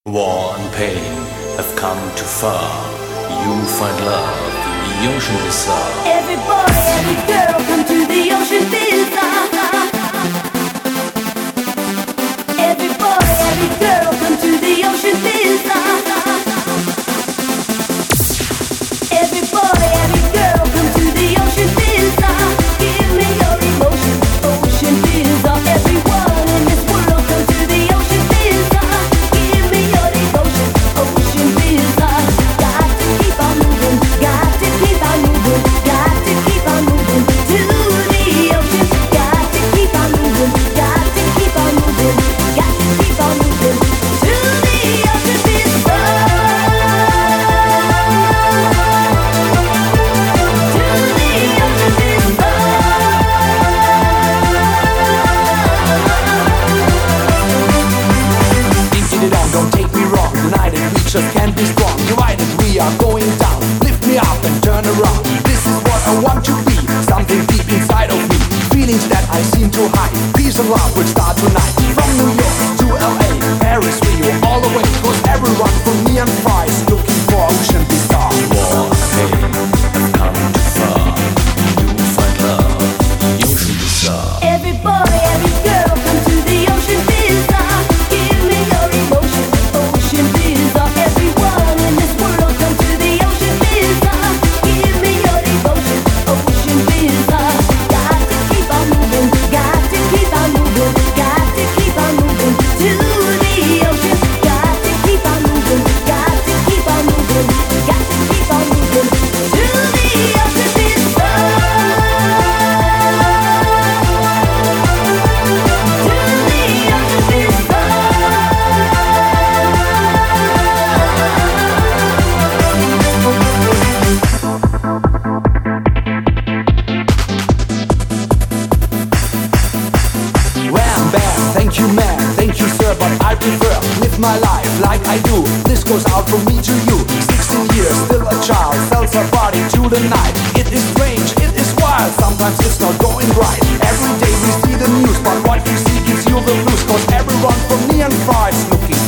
War and pain have come too far. You find love in the ocean bizarre. Every boy, every girl, come to the ocean bizarre. Every boy, every girl, come to the ocean bizarre. Every boy, every girl, come to the ocean bizarre. Give me your emotion, ocean bizarre. Everyone in this world, come to the ocean bizarre. Give me your devotion, ocean bizarre. Got to keep on moving, got to keep on moving, got to keep on moving to the ocean. Got to keep on moving, got to keep on moving, got to keep on moving to the ocean bizarre. Don't take me wrong, united we just can't be strong. Divided we are going down, lift me up and turn around. This is what I want to be, something deep inside of me. Feelings that I seem to hide, peace and love will start tonight. From New York to LA, Paris, Rio, all the way. Cause everyone from me and far is looking for ocean bizarre. War and pain have come too far. You find love in the ocean bizarre. Every boy, every girl, come to the ocean bizarre. Give me your emotion, ocean bizarre. Everyone in this world, come to the ocean bizarre. Give me your devotion, ocean bizarre. Got to keep on moving, got to keep on moving, got to keep on moving to the ocean. Got to keep on moving, got to keep on moving, got to keep on moving to the ocean bizarre. Wham, bam, thank you man, thank you sir, but I prefer live my life like I do. This goes out from me to you. 16 years, still a child, sells her body to the night. It is strange, it is wild, sometimes it's not going right. Every day we see the news, but what you see gives you the blues. Cause everyone from near and far is looking